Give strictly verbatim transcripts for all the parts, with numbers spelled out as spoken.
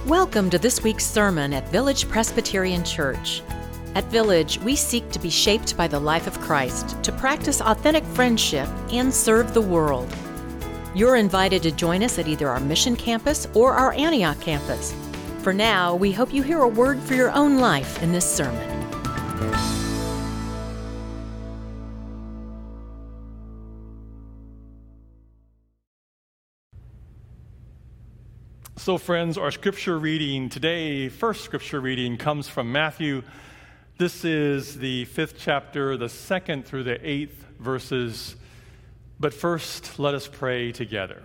Welcome to this week's sermon at Village Presbyterian Church. At Village, we seek to be shaped by the life of Christ, to practice authentic friendship, and serve the world. You're invited to join us at either our Mission Campus or our Antioch campus. For now, we hope you hear a word for your own life in this sermon. So friends, our scripture reading today, first scripture reading, comes from Matthew. This is the fifth chapter, the second through the eighth verses. But first, let us pray together.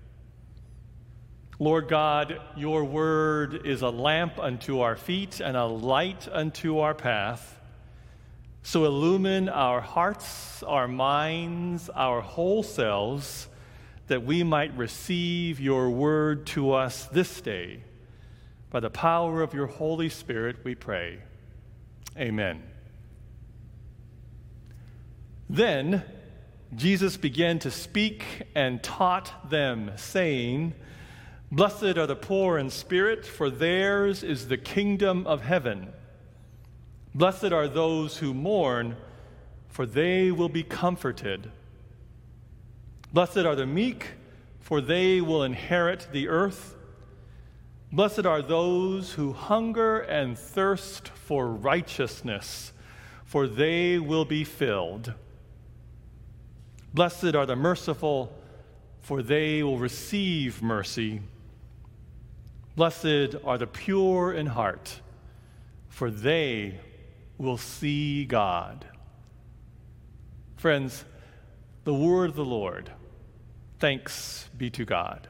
Lord God, your word is a lamp unto our feet and a light unto our path. So illumine our hearts, our minds, our whole selves, that we might receive your word to us this day. By the power of your Holy Spirit, we pray. Amen. Then Jesus began to speak and taught them, saying, "Blessed are the poor in spirit, for theirs is the kingdom of heaven. Blessed are those who mourn, for they will be comforted. Blessed are the meek, for they will inherit the earth. Blessed are those who hunger and thirst for righteousness, for they will be filled. Blessed are the merciful, for they will receive mercy. Blessed are the pure in heart, for they will see God." Friends, the word of the Lord. Thanks be to God.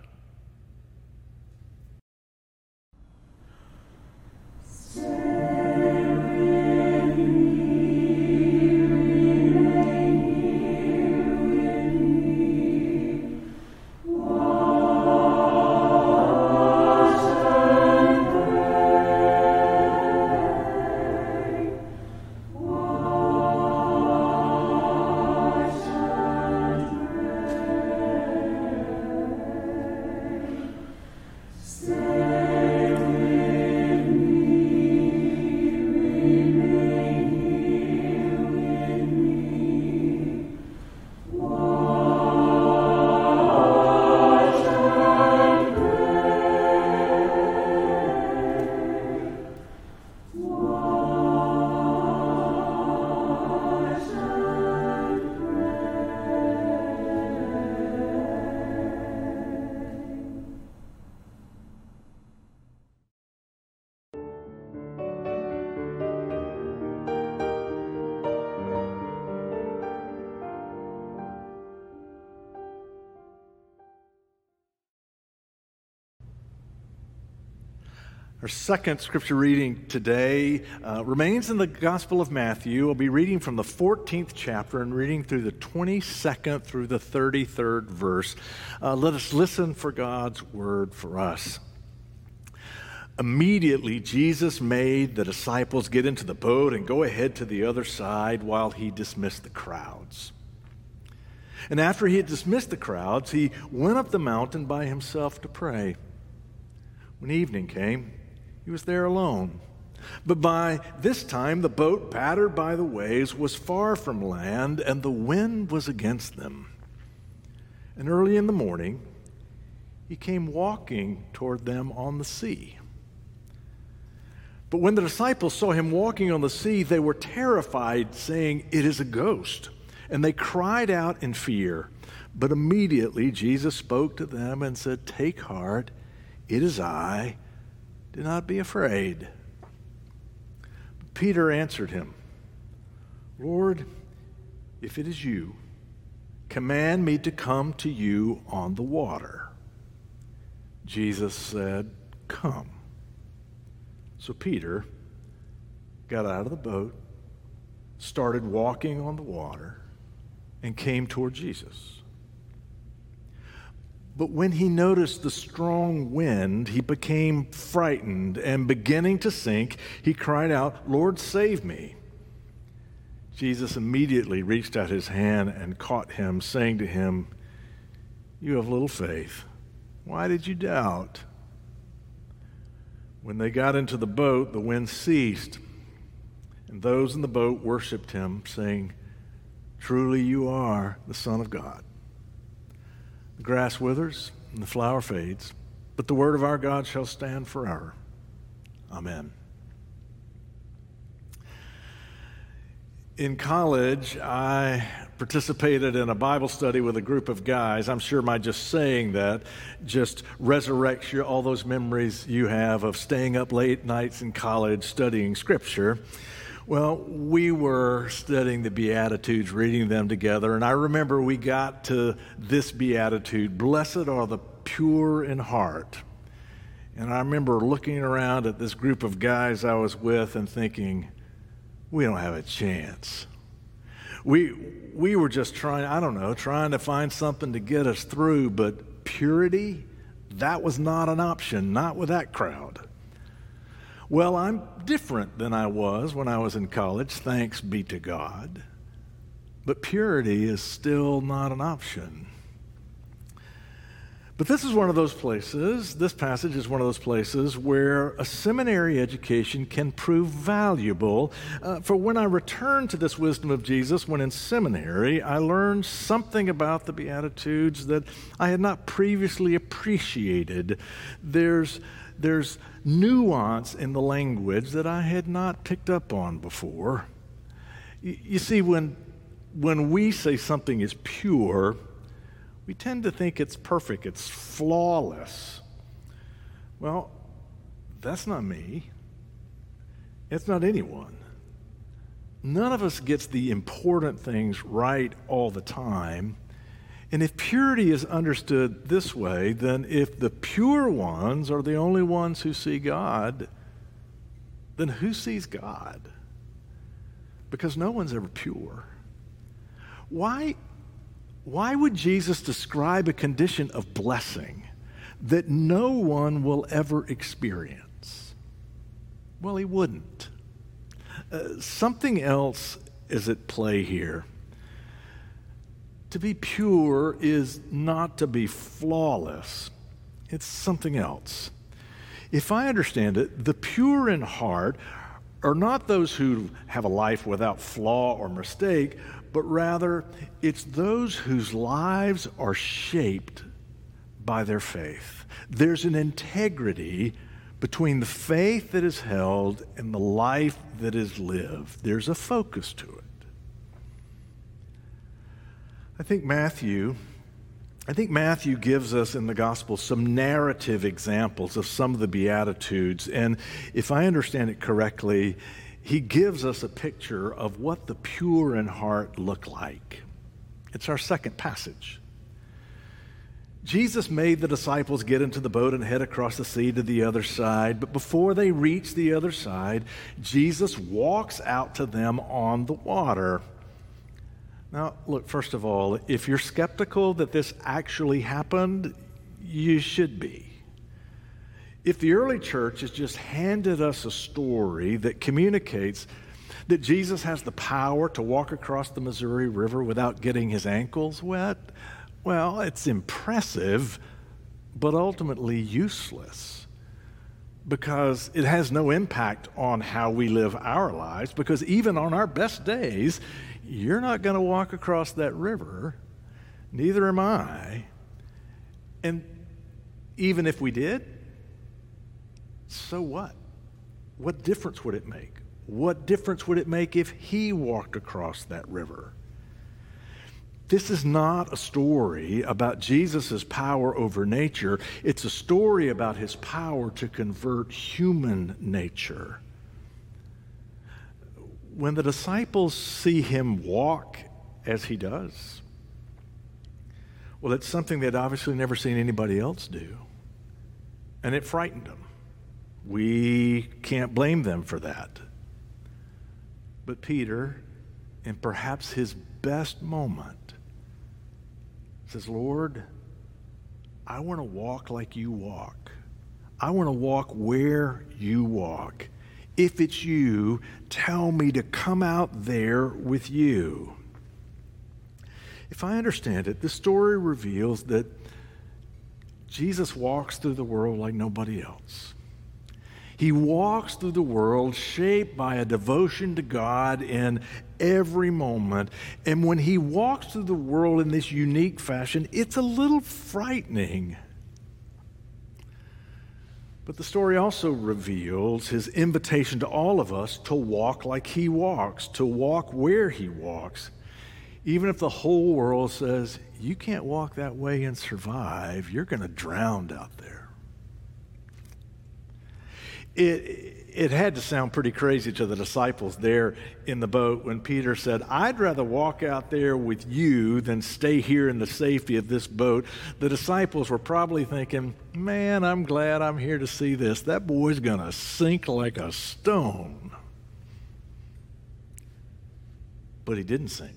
Our second scripture reading today uh, remains in the Gospel of Matthew. We'll be reading from the fourteenth chapter and reading through the twenty-second through the thirty-third verse. Uh, let us listen for God's word for us. Immediately, Jesus made the disciples get into the boat and go ahead to the other side while he dismissed the crowds. And after he had dismissed the crowds, he went up the mountain by himself to pray. When evening came, he was there alone. But by this time, the boat, battered by the waves, was far from land, and the wind was against them. And early in the morning, he came walking toward them on the sea. But when the disciples saw him walking on the sea, they were terrified, saying, "It is a ghost." And they cried out in fear. But immediately Jesus spoke to them and said, "Take heart, it is I. Do not be afraid." Peter answered him, "Lord, if it is you, command me to come to you on the water." Jesus said, "Come." So Peter got out of the boat, started walking on the water, and came toward Jesus. But when he noticed the strong wind, he became frightened, and beginning to sink, he cried out, "Lord, save me." Jesus immediately reached out his hand and caught him, saying to him, "You have little faith. Why did you doubt?" When they got into the boat, the wind ceased, and those in the boat worshiped him, saying, "Truly you are the Son of God." The grass withers and the flower fades, but the word of our God shall stand forever. Amen. In college, I participated in a Bible study with a group of guys. I'm sure my just saying that just resurrects you, all those memories you have of staying up late nights in college studying Scripture. Well, we were studying the Beatitudes, reading them together, and I remember we got to this Beatitude, "Blessed are the pure in heart." And I remember looking around at this group of guys I was with and thinking, we don't have a chance. We we were just trying, I don't know, trying to find something to get us through, but purity, that was not an option, not with that crowd. Well, I'm different than I was when I was in college, thanks be to God. But purity is still not an option. But this is one of those places, this passage is one of those places where a seminary education can prove valuable. Uh, for when I returned to this wisdom of Jesus when in seminary, I learned something about the Beatitudes that I had not previously appreciated. There's, there's nuance in the language that I had not picked up on before. You, you see, when, when we say something is pure, we tend to think it's perfect, it's flawless. Well, that's not me. It's not anyone. None of us gets the important things right all the time. And if purity is understood this way, then if the pure ones are the only ones who see God, then who sees God? Because no one's ever pure. Why? Why would Jesus describe a condition of blessing that no one will ever experience? Well, he wouldn't. Uh, something else is at play here. To be pure is not to be flawless. It's something else. If I understand it, the pure in heart are not those who have a life without flaw or mistake, but rather it's those whose lives are shaped by their faith. There's an integrity between the faith that is held and the life that is lived. There's a focus to it. I think Matthew, I think Matthew gives us in the gospel some narrative examples of some of the Beatitudes, and if I understand it correctly, he gives us a picture of what the pure in heart look like. It's our second passage. Jesus made the disciples get into the boat and head across the sea to the other side, but before they reach the other side, Jesus walks out to them on the water. Now, look, first of all, if you're skeptical that this actually happened, you should be. If the early church has just handed us a story that communicates that Jesus has the power to walk across the Missouri River without getting his ankles wet, well, it's impressive, but ultimately useless because it has no impact on how we live our lives, because even on our best days, you're not going to walk across that river, neither am I. And even if we did, so what? What difference would it make? What difference would it make if he walked across that river? This is not a story about Jesus' power over nature. It's a story about his power to convert human nature. When the disciples see him walk as he does, well, it's something they'd obviously never seen anybody else do. And it frightened them. We can't blame them for that. But Peter, in perhaps his best moment, says, Lord, I want to walk like you walk. I want to walk where you walk. If it's you, tell me to come out there with you. If I understand it, the story reveals that Jesus walks through the world like nobody else. He walks through the world shaped by a devotion to God in every moment. And when he walks through the world in this unique fashion, it's a little frightening. But the story also reveals his invitation to all of us to walk like he walks, to walk where he walks. Even if the whole world says, you can't walk that way and survive, you're going to drown out there. It, it had to sound pretty crazy to the disciples there in the boat when Peter said, I'd rather walk out there with you than stay here in the safety of this boat. The disciples were probably thinking, man, I'm glad I'm here to see this. That boy's going to sink like a stone. But he didn't sink.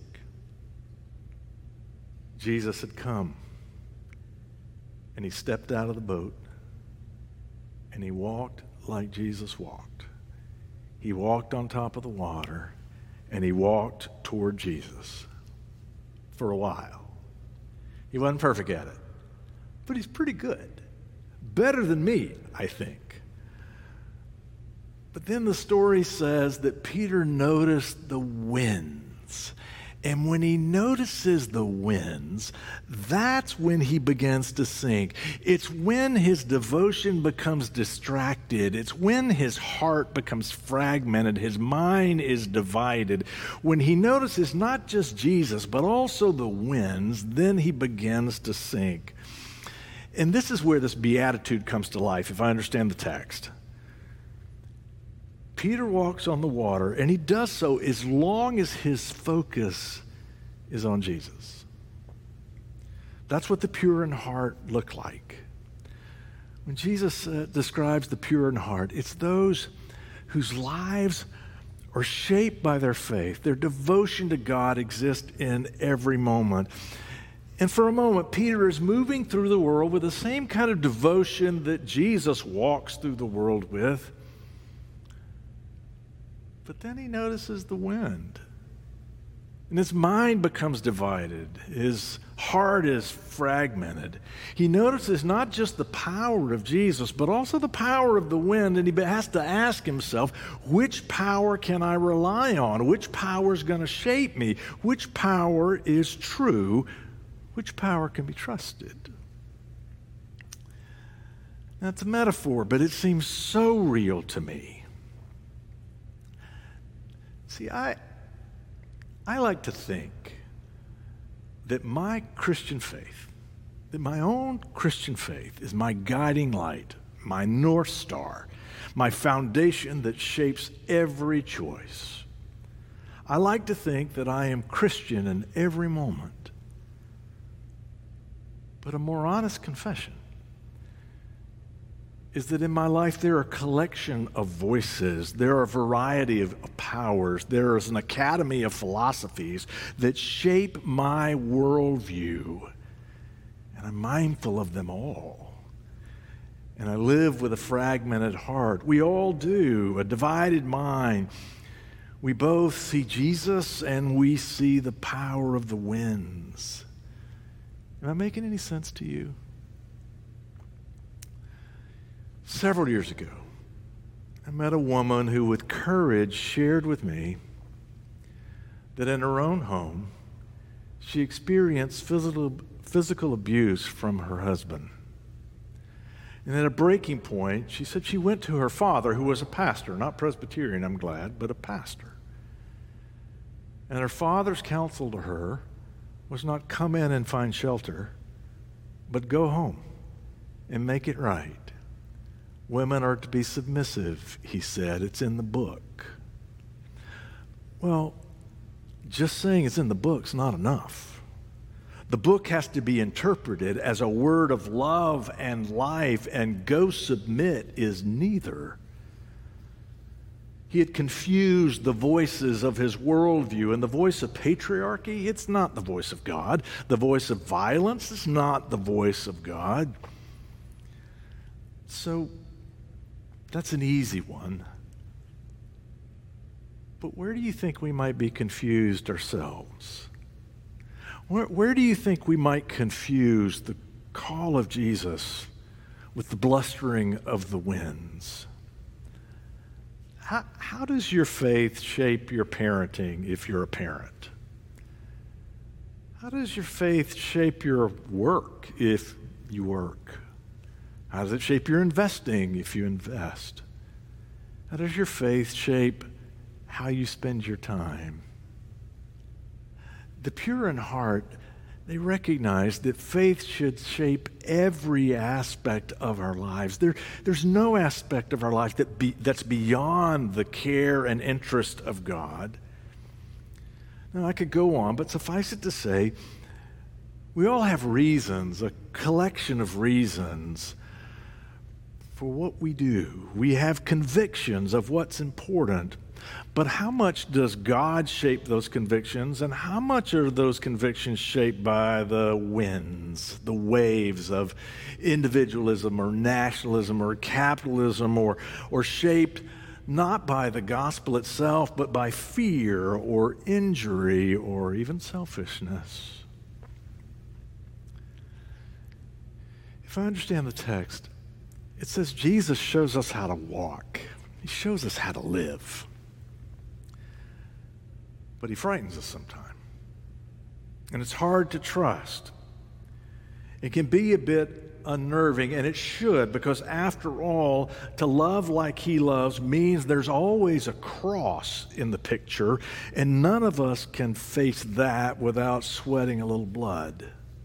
Jesus had come, and he stepped out of the boat, and he walked like Jesus walked. He walked on top of the water, and he walked toward Jesus for a while. He wasn't perfect at it, but he's pretty good. Better than me, I think. But then the story says that Peter noticed the winds. And when he notices the winds, that's when he begins to sink. It's when his devotion becomes distracted. It's when his heart becomes fragmented. His mind is divided. When he notices not just Jesus, but also the winds, then he begins to sink. And this is where this beatitude comes to life, if I understand the text. Peter walks on the water, and he does so as long as his focus is on Jesus. That's what the pure in heart look like. When Jesus uh, describes the pure in heart, it's those whose lives are shaped by their faith. Their devotion to God exists in every moment. And for a moment, Peter is moving through the world with the same kind of devotion that Jesus walks through the world with. But then he notices the wind. And his mind becomes divided. His heart is fragmented. He notices not just the power of Jesus, but also the power of the wind. And he has to ask himself, which power can I rely on? Which power is going to shape me? Which power is true? Which power can be trusted? Now, it's a metaphor, but it seems so real to me. See, I, I like to think that my Christian faith, that my own Christian faith is my guiding light, my North Star, my foundation that shapes every choice. I like to think that I am Christian in every moment. But a more honest confession is that in my life there are a collection of voices, there are a variety of powers, there is an academy of philosophies that shape my worldview, and I'm mindful of them all. And I live with a fragmented heart. We all do, a divided mind. We both see Jesus and we see the power of the winds. Am I making any sense to you? Several years ago, I met a woman who with courage shared with me that in her own home, she experienced physical, physical abuse from her husband. And at a breaking point, she said she went to her father, who was a pastor, not Presbyterian, I'm glad, but a pastor. And her father's counsel to her was not come in and find shelter, but go home and make it right. Women are to be submissive, he said. It's in the book. Well, just saying it's in the book's not enough. The book has to be interpreted as a word of love and life, and go submit is neither. He had confused the voices of his worldview, and the voice of patriarchy, it's not the voice of God. The voice of violence is not the voice of God. So, that's an easy one. But where do you think we might be confused ourselves? Where, where do you think we might confuse the call of Jesus with the blustering of the winds? How, how does your faith shape your parenting if you're a parent? How does your faith shape your work if you work? How does it shape your investing if you invest? How does your faith shape how you spend your time? The pure in heart, they recognize that faith should shape every aspect of our lives. There, there's no aspect of our life that be, that's beyond the care and interest of God. Now, I could go on, but suffice it to say, we all have reasons, a collection of reasons for what we do. We have convictions of what's important. But how much does God shape those convictions, and how much are those convictions shaped by the winds, the waves of individualism or nationalism or capitalism, or, or shaped not by the gospel itself, but by fear or injury or even selfishness? If I understand the text, it says Jesus shows us how to walk. He shows us how to live. But he frightens us sometimes. And it's hard to trust. It can be a bit unnerving, and it should, because after all, to love like he loves means there's always a cross in the picture, and none of us can face that without sweating a little blood.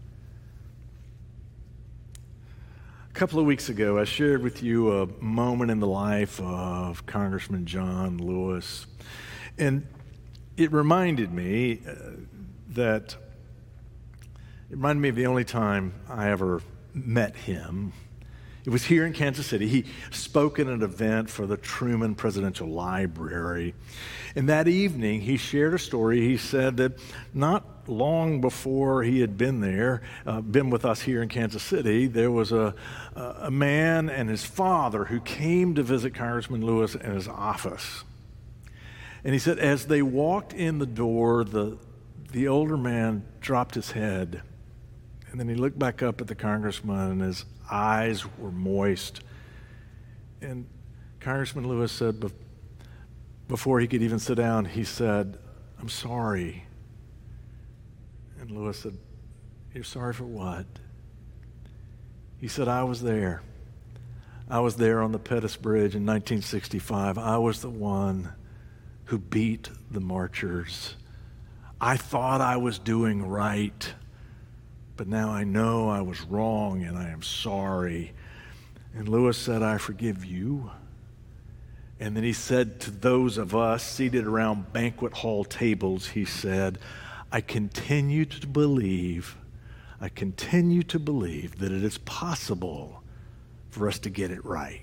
A couple of weeks ago, I shared with you a moment in the life of Congressman John Lewis, and it reminded me uh, that, it reminded me of the only time I ever met him. It was here in Kansas City. He spoke at an event for the Truman Presidential Library. And that evening, he shared a story. He said that not long before he had been there, uh, been with us here in Kansas City, there was a, a man and his father who came to visit Congressman Lewis in his office. And he said, as they walked in the door, the, the older man dropped his head. And then he looked back up at the congressman, and his eyes were moist. And Congressman Lewis said, before he could even sit down, he said, "I'm sorry." And Lewis said, "You're sorry for what?" He said, "I was there. I was there on the Pettus Bridge in nineteen sixty-five. I was the one who beat the marchers. I thought I was doing right, but now I know I was wrong, and I am sorry." And Lewis said, "I forgive you." And then he said to those of us seated around banquet hall tables, he said, I continue to believe, I continue to believe that it is possible for us to get it right.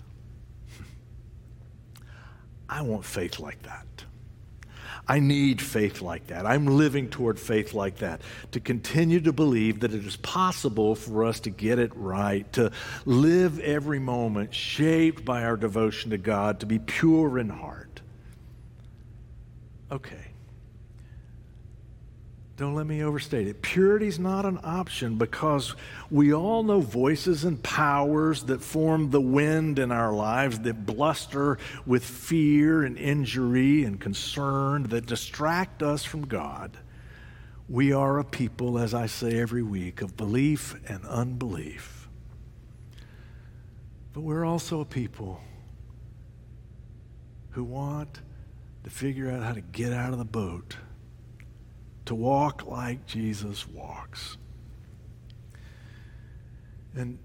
I want faith like that. I need faith like that. I'm living toward faith like that, to continue to believe that it is possible for us to get it right, to live every moment shaped by our devotion to God, to be pure in heart. Okay. Don't let me overstate it. Purity is not an option, because we all know voices and powers that form the wind in our lives, that bluster with fear and injury and concern, that distract us from God. We are a people, as I say every week, of belief and unbelief. But we're also a people who want to figure out how to get out of the boat, to walk like Jesus walks. And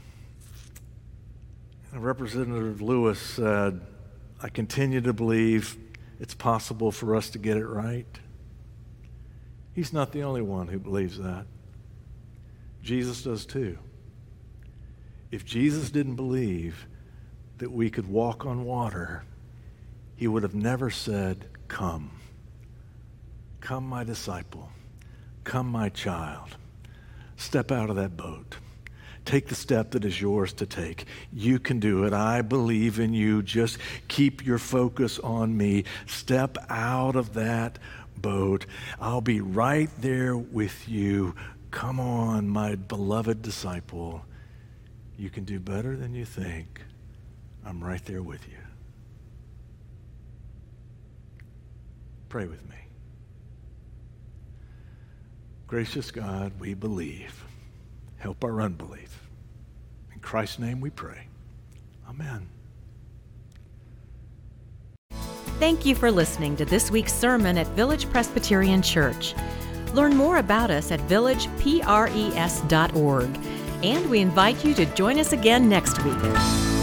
Representative Lewis said, I continue to believe it's possible for us to get it right. He's not the only one who believes that. Jesus does too. If Jesus didn't believe that we could walk on water, he would have never said, come. Come, my disciple. Come, my child. Step out of that boat. Take the step that is yours to take. You can do it. I believe in you. Just keep your focus on me. Step out of that boat. I'll be right there with you. Come on, my beloved disciple. You can do better than you think. I'm right there with you. Pray with me. Gracious God, we believe. Help our unbelief. In Christ's name we pray. Amen. Thank you for listening to this week's sermon at Village Presbyterian Church. Learn more about us at village pres dot org, and we invite you to join us again next week.